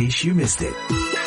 case you missed it.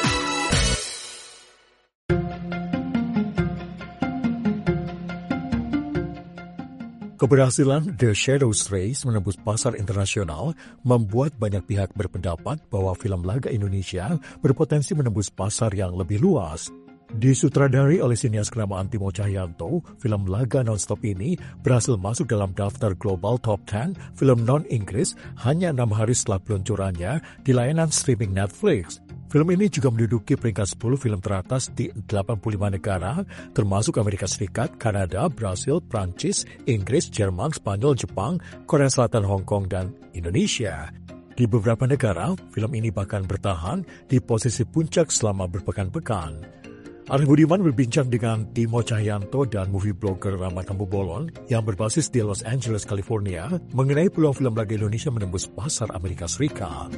Keberhasilan The Shadows Race menembus pasar internasional membuat banyak pihak berpendapat bahwa film laga Indonesia berpotensi menembus pasar yang lebih luas. Disutradari oleh sinias kenamaan Timo Cahyanto, film laga nonstop ini berhasil masuk dalam daftar Global Top 10 film non-Inggris hanya 6 hari setelah peluncurannya di layanan streaming Netflix. Film ini juga menduduki peringkat 10 film teratas di 85 negara, termasuk Amerika Serikat, Kanada, Brasil, Prancis, Inggris, Jerman, Spanyol, Jepang, Korea Selatan, Hong Kong, dan Indonesia. Di beberapa negara, film ini bahkan bertahan di posisi puncak selama berpekan-pekan. Arif Budiman berbincang dengan Timo Cahyanto dan movie blogger Rama Tambubolon yang berbasis di Los Angeles, California, mengenai peluang film laga Indonesia menembus pasar Amerika Serikat.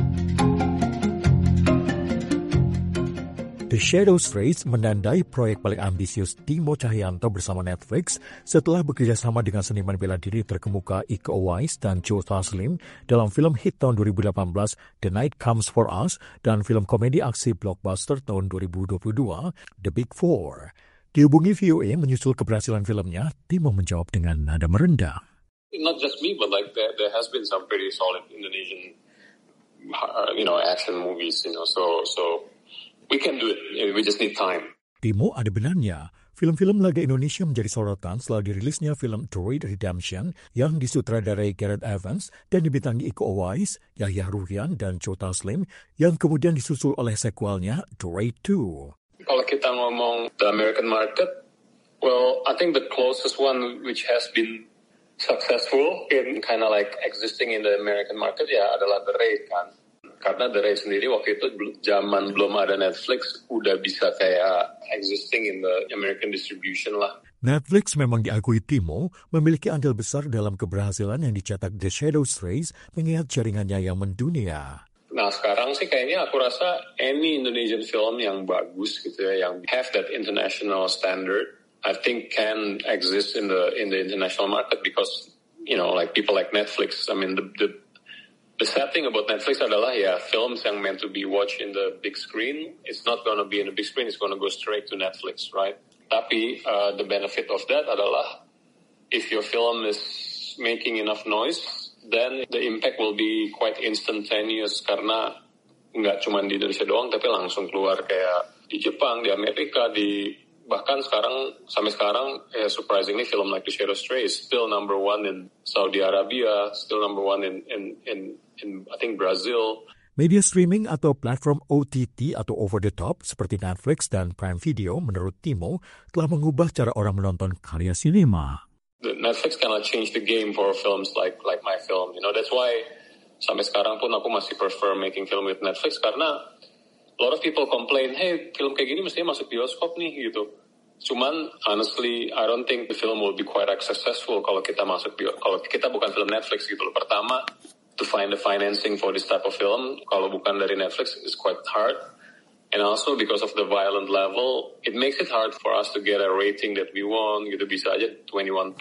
The Shadows Race menandai proyek paling ambisius Timo Cahyanto bersama Netflix setelah bekerjasama dengan seniman bela diri terkemuka Iko Uwais dan Joe Taslim dalam film hit tahun 2018 The Night Comes For Us dan film komedi aksi blockbuster tahun 2022 The Big Four. Dihubungi VOA menyusul keberhasilan filmnya, Timo menjawab dengan nada merendah. Not just me, but like there has been some pretty solid Indonesian, action movies, so we can do it. We just need time. Timo ada benarnya. Film-film laga Indonesia menjadi sorotan setelah dirilisnya film The Raid Redemption yang disutradarai Gareth Evans dan dibintangi Iko Uwais, Yahya Ruhian, dan Joe Taslim yang kemudian disusul oleh sequelnya The Raid 2. Kalau kita ngomong the American market, well, I think the closest one which has been successful in kind of like existing in the American market ya adalah The Raid kan. Karena The Raid sendiri waktu itu zaman belum ada Netflix udah bisa kayak existing in the American distribution lah. Netflix memang diakui Timo memiliki andil besar dalam keberhasilan yang dicetak The Shadows Race mengingat jaringannya yang mendunia. Nah sekarang sih kayaknya aku rasa any Indonesian film yang bagus gitu ya, yang have that international standard, I think can exist in the international market because like people like Netflix. I mean the sad thing about Netflix adalah ya films yang meant to be watched in the big screen, it's not going to be in the big screen, it's going to go straight to Netflix, right? Tapi the benefit of that adalah if your film is making enough noise, then the impact will be quite instantaneous karena nggak cuma di Indonesia doang, tapi langsung keluar kayak di Jepang, di Amerika, bahkan sampai sekarang, surprisingly, film like The Shadows Race still number one in Saudi Arabia, still number one in I think Brazil. Media streaming atau platform OTT atau over the top seperti Netflix dan Prime Video menurut Timo telah mengubah cara orang menonton karya sinema. The Netflix cannot change the game for films like my film. That's why sampai sekarang pun aku masih prefer making film with Netflix karena a lot of people complain, hey, film kayak gini mestinya masuk bioskop nih, gitu. Cuman, honestly, I don't think the film will be quite successful kalau kita bukan film Netflix, gitu loh. Pertama, to find the financing for this type of film, kalau bukan dari Netflix, is quite hard. And also, because of the violent level, it makes it hard for us to get a rating that we want, gitu. Bisa aja 21+,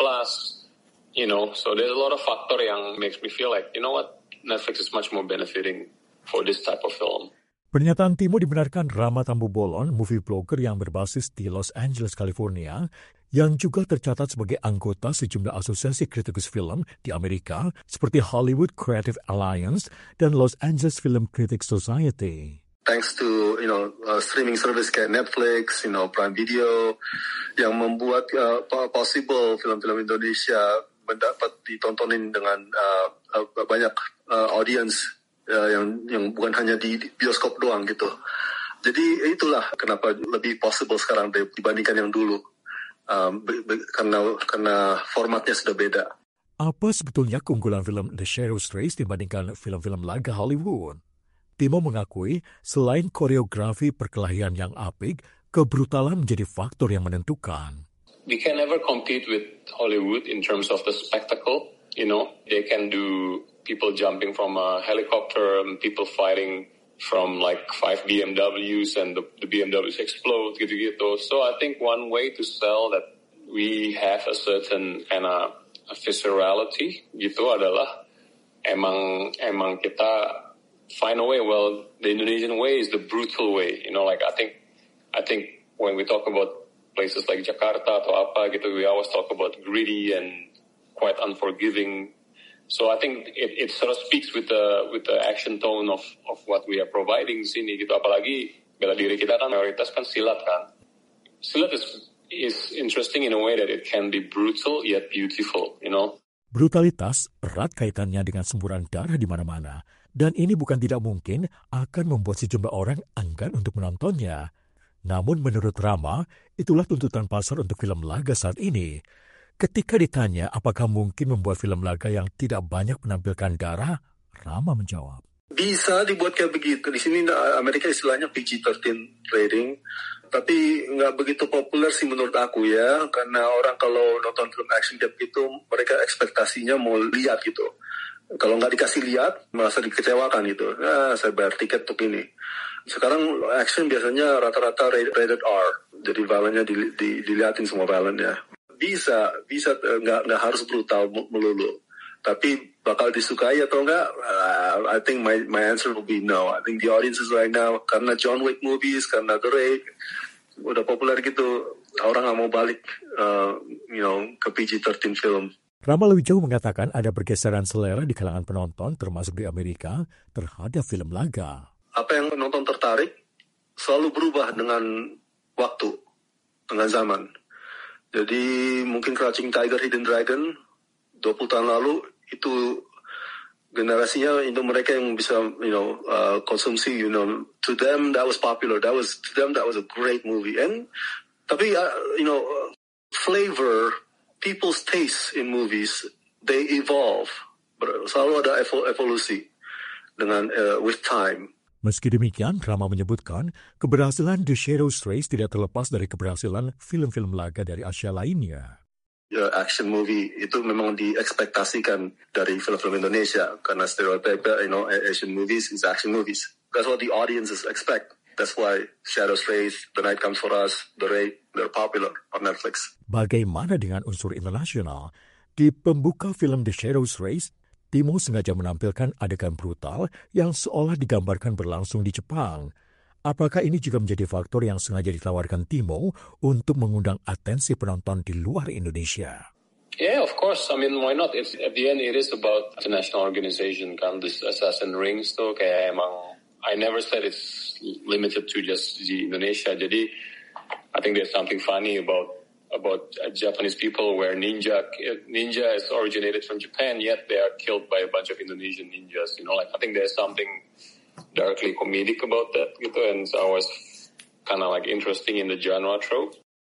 So there's a lot of factor yang makes me feel like, Netflix is much more benefiting for this type of film. Pernyataan Timo dibenarkan Rama Tambubolon, movie blogger yang berbasis di Los Angeles, California, yang juga tercatat sebagai anggota sejumlah asosiasi kritikus film di Amerika seperti Hollywood Creative Alliance dan Los Angeles Film Critics Society. Thanks to streaming service kayak Netflix, Prime Video, yang membuat possible film-film Indonesia mendapat ditontonin dengan banyak audience. Yang bukan hanya di bioskop doang gitu. Jadi itulah kenapa lebih possible sekarang dibandingkan yang dulu. Karena formatnya sudah beda. Apa sebetulnya keunggulan film The Shadows Race dibandingkan film-film laga Hollywood? Timo mengakui selain koreografi perkelahian yang apik, kebrutalan menjadi faktor yang menentukan. We can never compete with Hollywood in terms of the spectacle. They can do people jumping from a helicopter and people fighting from like 5 BMWs and the BMWs explode gitu-gitu. So I think one way to sell that we have a certain kind of viscerality gitu adalah emang kita find a way. Well, the Indonesian way is the brutal way. You know, like I think when we talk about places like Jakarta atau apa gitu, we always talk about greedy and quite unforgiving. So I think it sort of speaks with the action tone of what we are providing di sini gitu. Apalagi bela diri kita kan mayoritas kan silat kan. Silat is interesting in a way that it can be brutal yet beautiful, you know. Brutalitas erat kaitannya dengan semburan darah di mana-mana. Dan ini bukan tidak mungkin akan membuat sejumlah orang enggan untuk menontonnya. Namun menurut Rama, itulah tuntutan pasar untuk film laga saat ini. Ketika ditanya apakah mungkin membuat film laga yang tidak banyak menampilkan darah, Rama menjawab. Bisa dibuat kayak begitu. Di sini Amerika istilahnya PG-13 rating. Tapi nggak begitu populer sih menurut aku ya. Karena orang kalau nonton film action kayak gitu, mereka ekspektasinya mau lihat gitu. Kalau nggak dikasih lihat, merasa dikecewakan gitu. Nah, saya bayar tiket untuk ini. Sekarang action biasanya rata-rata rated R. Jadi violence-nya dilihatin semua violence-nya. Bisa nggak harus brutal melulu. Tapi bakal disukai atau enggak? I think my answer will be no. I think the audiences right now, karena John Wick movies, karena The Raid, udah populer gitu, orang nggak mau balik, ke PG-13 film. Rama lebih jauh mengatakan ada pergeseran selera di kalangan penonton, termasuk di Amerika, terhadap film laga. Apa yang penonton tertarik selalu berubah dengan waktu, dengan zaman. Jadi mungkin Crouching Tiger, Hidden Dragon 20 tahun lalu itu generasinya itu mereka yang bisa konsumsi, to them that was popular, that was a great movie. And tapi flavor, people's taste in movies, they evolve. Selalu ada evolusi dengan with time. Meski demikian, Rama menyebutkan keberhasilan The Shadows Race tidak terlepas dari keberhasilan film-film laga dari Asia lainnya. Action movie itu memang diekspektasikan dari film-film Indonesia karena stereotype, Asian movies is action movies. That's what the audiences expect. That's why Shadows Race, The Night Comes For Us, The Raid, they're popular on Netflix. Bagaimana dengan unsur internasional? Di pembuka film The Shadows Race, Timo sengaja menampilkan adegan brutal yang seolah digambarkan berlangsung di Jepang. Apakah ini juga menjadi faktor yang sengaja ditawarkan Timo untuk mengundang atensi penonton di luar Indonesia? Yeah, of course. I mean, why not? At the end, it is about international organization. Kan, this Assassin Rings tuh kayak emang, I never said it's limited to just di Indonesia. Jadi, I think there's something funny about Japanese people where ninja is originated from Japan, yet they are killed by a bunch of Indonesian ninjas. I think there's something darkly comedic about that, gitu, and it's always kind of interesting in the genre trope.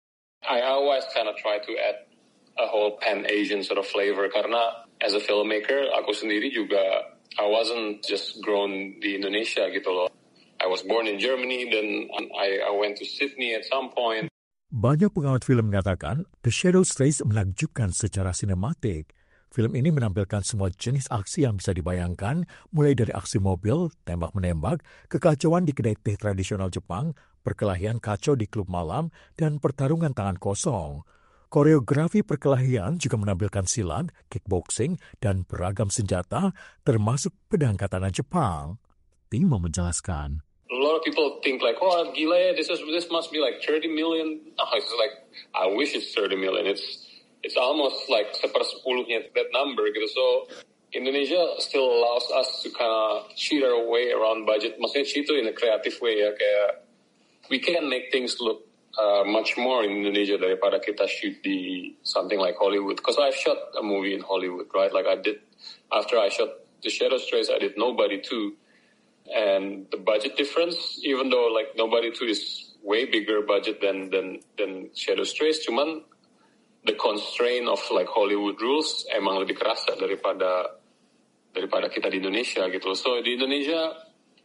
I always kind of try to add a whole pan-Asian sort of flavor, karena as a filmmaker, aku sendiri juga, I wasn't just grown di Indonesia gitu loh. I was born in Germany, then I went to Sydney at some point. Banyak pengamat film mengatakan The Shadows Race menakjubkan secara sinematik. Film ini menampilkan semua jenis aksi yang bisa dibayangkan, mulai dari aksi mobil, tembak-menembak, kekacauan di kedai teh tradisional Jepang, perkelahian kacau di klub malam, dan pertarungan tangan kosong. Koreografi perkelahian juga menampilkan silat, kickboxing, dan beragam senjata, termasuk pedang katana Jepang. Timo menjelaskan. A lot of people think oh, gila ya, this must be 30 million. No, it's I wish it's 30 million. It's almost sepersepuluhnya that number gitu. So Indonesia still allows us to kind of cheat our way around budget. Maksudnya cheat itu in a creative way ya, kayak we can make things look much more in Indonesia daripada kita shoot di something like Hollywood. Because I've shot a movie in Hollywood, right? I did, after I shot The Shadows Race, I did Nobody 2. And the budget difference, even though Nobody 2 is way bigger budget than Shadows Race, cuman the constraint of Hollywood rules emang lebih kerasa daripada kita di Indonesia gitu. So di Indonesia,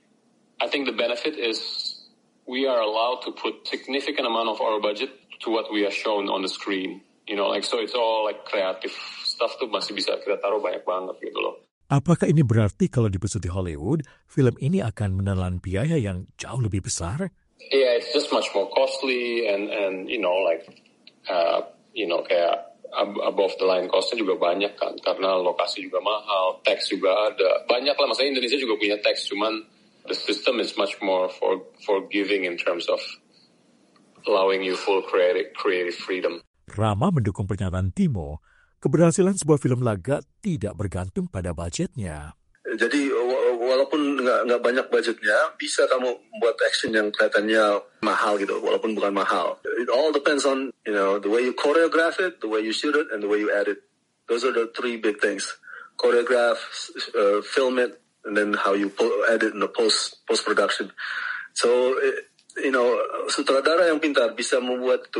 I think the benefit is we are allowed to put significant amount of our budget to what we are shown on the screen. So it's all creative stuff tuh masih bisa kita taruh banyak banget gitu loh. Apakah ini berarti kalau diputar di Hollywood, film ini akan menelan biaya yang jauh lebih besar? Yeah, it's just much more costly and kayak above the line cost-nya juga banyak kan, karena lokasi juga mahal, tax juga ada, banyak lah. Maksudnya Indonesia juga punya tax, cuman the system is much more forgiving in terms of allowing you full creative freedom. Rama mendukung pernyataan Timo, keberhasilan sebuah film laga tidak bergantung pada budgetnya. Jadi walaupun nggak banyak budgetnya, bisa kamu buat action yang kelihatannya mahal gitu, walaupun bukan mahal. It all depends on, the way you choreograph it, the way you shoot it, and the way you edit. Those are the three big things. Choreograph, film it, and then how you edit in the post-production. So, sutradara yang pintar bisa membuat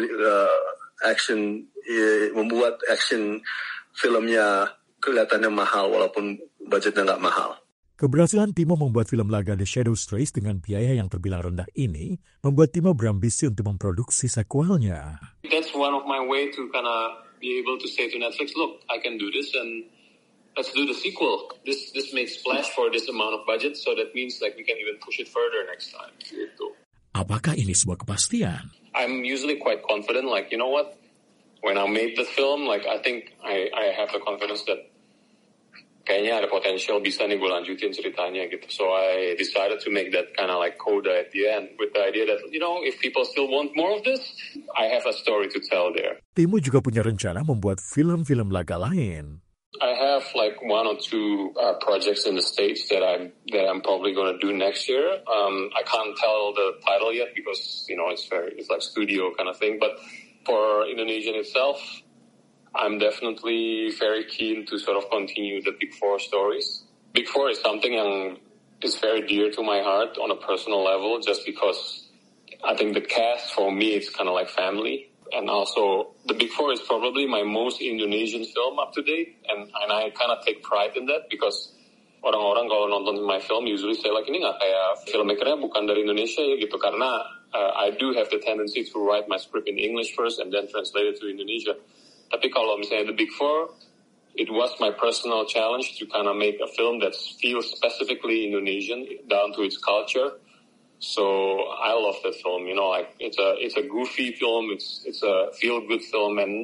membuat action filmnya kelihatannya mahal walaupun budgetnya nggak mahal. Keberhasilan Timo membuat film laga The Shadows Trace dengan biaya yang terbilang rendah ini membuat Timo berambisi untuk memproduksi sequelnya. That's one of my way to kind of be able to say to Netflix, look, I can do this and let's do the sequel. This makes splash for this amount of budget, so that means like we can even push it further next time. Gitu. Apakah ini sebuah kepastian? I'm usually quite confident, like, you know what? When I made the film, like, I think I have the confidence that kayaknya ada potential bisa nih gue lanjutin ceritanya gitu. So I decided to make that kind of like coda at the end with the idea that, if people still want more of this, I have a story to tell there. Timo juga punya rencana membuat film-film laga lain. I have like one or two projects in the States that I'm probably going to do next year. I can't tell the title yet because, it's like studio kind of thing. But for Indonesian itself, I'm definitely very keen to sort of continue the Big Four stories. Big Four is something yang is very dear to my heart on a personal level, just because I think the cast for me is kind of like family. And also, the Big Four is probably my most Indonesian film up to date, and I kind of take pride in that because orang-orang kalau nonton my film usually say like, ini nggak kayak filmmakernya bukan dari Indonesia ya gitu, karena I do have the tendency to write my script in English first and then translate it to Indonesia. Tapi kalau misalnya The Big Four, it was my personal challenge to kind of make a film that feels specifically Indonesian down to its culture. So I love that film, like it's a goofy film, it's a feel-good film, and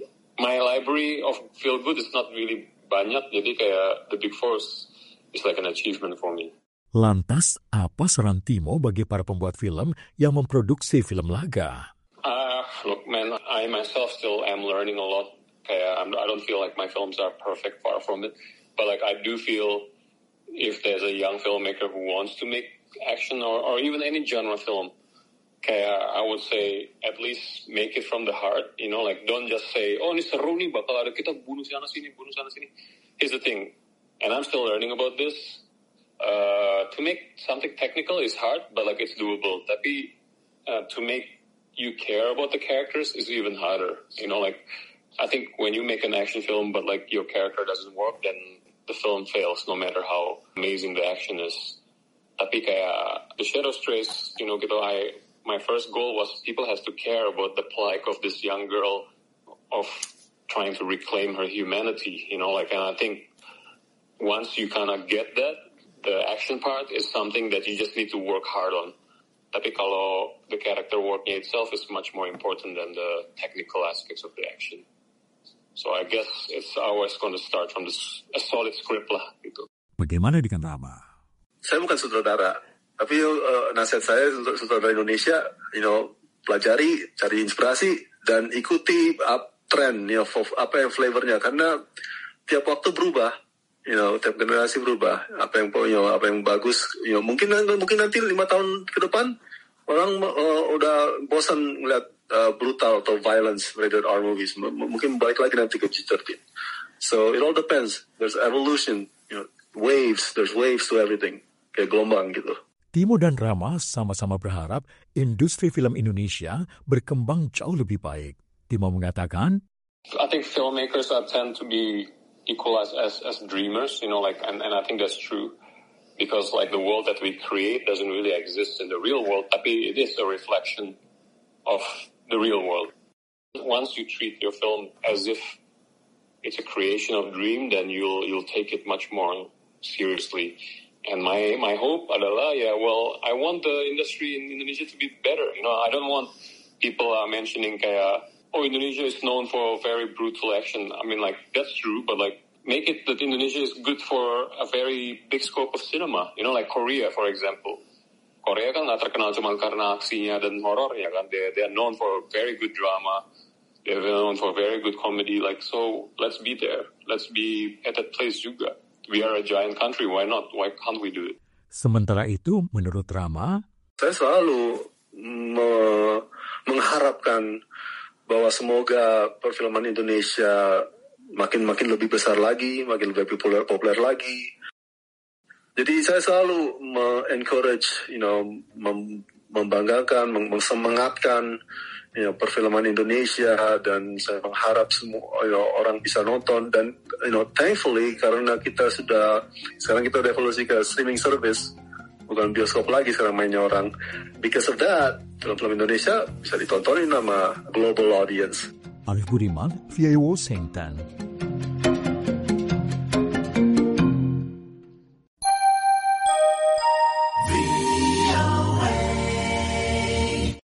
my library of feel-good is not really banyak, jadi kayak The Big Four is like an achievement for me. Lantas, apa saran Timo bagi para pembuat film yang memproduksi film laga? Look, man, I myself still am learning a lot. I don't feel like my films are perfect, far from it, but like I do feel if there's a young filmmaker who wants to make action or even any genre film, I would say at least make it from the heart, like don't just say, oh ini seru nih, bakal ada kita bunuh sana sini. Here's the thing, and I'm still learning about this, to make something technical is hard, but like it's doable. Tapi to make you care about the characters is even harder, like I think when you make an action film but like your character doesn't work, then the film fails no matter how amazing the action is. Tapi kayak The Shadows Trace, my first goal was people has to care about the plight of this young girl of trying to reclaim her humanity, and I think once you kind of get that, the action part is something that you just need to work hard on. Tapi kalau the character worknya itself is much more important than the technical aspects of the action. So I guess it's always going to start from a solid script lah gitu. Bagaimana dengan Rama? Saya bukan sutradara, tapi nasihat saya untuk sutradara Indonesia, pelajari, cari inspirasi, dan ikuti trend, apa yang flavornya, karena tiap waktu berubah, tiap generasi berubah, apa yang bagus, mungkin nanti 5 tahun ke depan orang udah bosan ngeliat brutal atau violence rated R movies, mungkin balik lagi nanti ke G13. So it all depends. There's evolution, there's waves to everything. Kayak gelombang gitu. Timo dan Rama sama-sama berharap industri film Indonesia berkembang jauh lebih baik. Timo mengatakan, I think filmmakers tend to be equalized as dreamers, and I think that's true. Because like the world that we create doesn't really exist in the real world, tapi it is a reflection of the real world. Once you treat your film as if it's a creation of dream, then you'll take it much more seriously. And my hope adalah, I want the industry in Indonesia to be better. I don't want people mentioning kayak oh, Indonesia is known for very brutal action. I mean, like, that's true, but like, make it that Indonesia is good for a very big scope of cinema. You know, like Korea, for example. Korea kan nggak terkenal cuma karena aksinya dan horornya kan. They are known for very good drama. They're known for very good comedy. Like, so let's be there. Let's be at that place juga. We are a giant country. Why not? Why can't we do it? Sementara itu, menurut Rama, saya selalu mengharapkan bahwa semoga perfilman Indonesia makin lebih besar lagi, makin lebih populer lagi. Jadi saya selalu encourage, membanggakan, mensemangatkan, perfilman Indonesia, dan saya mengharap semua orang bisa nonton. Dan thankfully karena sekarang kita revolusi ke streaming service, bukan bioskop lagi sekarang mainnya orang. Because of that, film-film Indonesia bisa ditontonin sama global audience. Arif Budiman, VOA Washington.